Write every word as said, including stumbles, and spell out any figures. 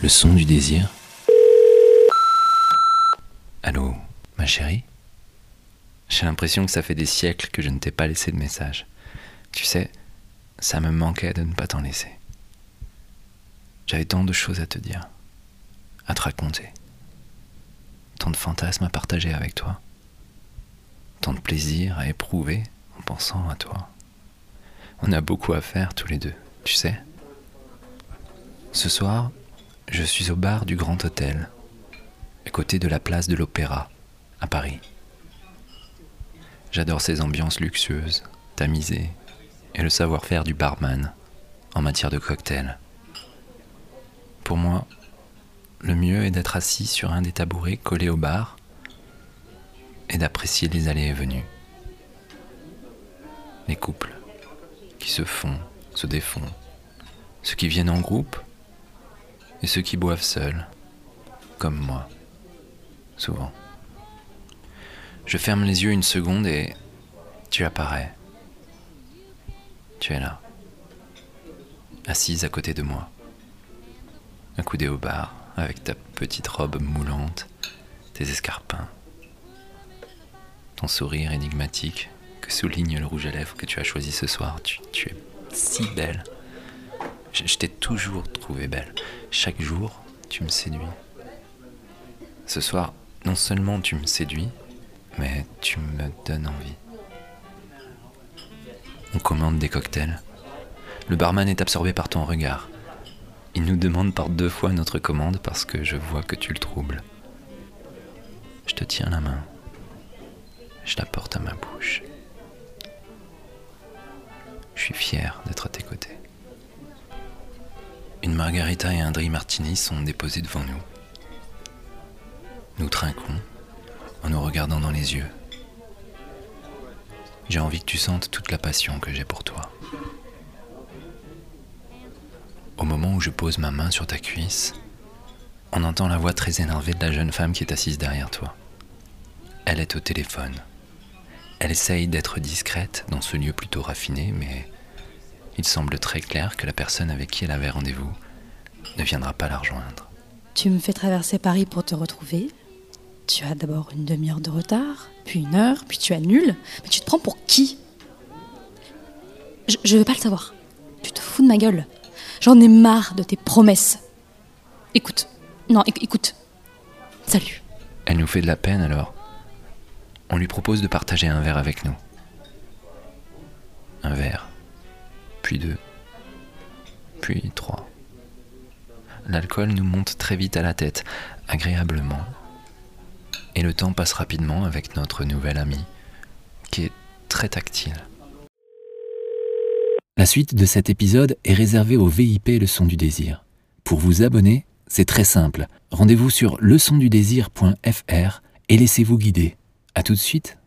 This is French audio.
Le son du désir. Allô, ma chérie? J'ai l'impression que ça fait des siècles que je ne t'ai pas laissé de message. Tu sais, ça me manquait de ne pas t'en laisser. J'avais tant de choses à te dire, à te raconter. Tant de fantasmes à partager avec toi. Tant de plaisir à éprouver en pensant à toi. On a beaucoup à faire tous les deux, tu sais. Ce soir, je suis au bar du Grand Hôtel, à côté de la place de l'Opéra, à Paris. J'adore ces ambiances luxueuses, tamisées, et le savoir-faire du barman en matière de cocktails. Pour moi, le mieux est d'être assis sur un des tabourets collés au bar et d'apprécier les allées et venues. Les couples qui se font, se défont, ceux qui viennent en groupe et ceux qui boivent seuls, comme moi, souvent. Je ferme les yeux une seconde et tu apparais. Tu es là, assise à côté de moi, accoudée au bar, avec ta petite robe moulante, tes escarpins, ton sourire énigmatique que souligne le rouge à lèvres que tu as choisi ce soir. Tu, tu es si belle. Je, je t'ai toujours trouvée belle. Chaque jour, tu me séduis. Ce soir, non seulement tu me séduis, mais tu me donnes envie. On commande des cocktails. Le barman est absorbé par ton regard. Il nous demande par deux fois notre commande parce que je vois que tu le troubles. Je te tiens la main. Je la porte à ma bouche. Je suis fier d'être à tes côtés. Une margarita et un dry martini sont déposés devant nous. Nous trinquons en nous regardant dans les yeux. J'ai envie que tu sentes toute la passion que j'ai pour toi. Au moment où je pose ma main sur ta cuisse, on entend la voix très énervée de la jeune femme qui est assise derrière toi. Elle est au téléphone. Elle essaye d'être discrète dans ce lieu plutôt raffiné, mais il semble très clair que la personne avec qui elle avait rendez-vous ne viendra pas la rejoindre. Tu me fais traverser Paris pour te retrouver. Tu as d'abord une demi-heure de retard, puis une heure, puis tu annules. Mais tu te prends pour qui? Je, je veux pas le savoir. Tu te fous de ma gueule. J'en ai marre de tes promesses. Écoute. Non, éc- écoute. Salut. Elle nous fait de la peine alors. On lui propose de partager un verre avec nous. Un verre, puis deux, puis trois. L'alcool nous monte très vite à la tête, agréablement. Et le temps passe rapidement avec notre nouvelle amie, qui est très tactile. La suite de cet épisode est réservée au V I P Le Son du Désir. Pour vous abonner, c'est très simple. Rendez-vous sur leçon du désir point f r et laissez-vous guider. À tout de suite.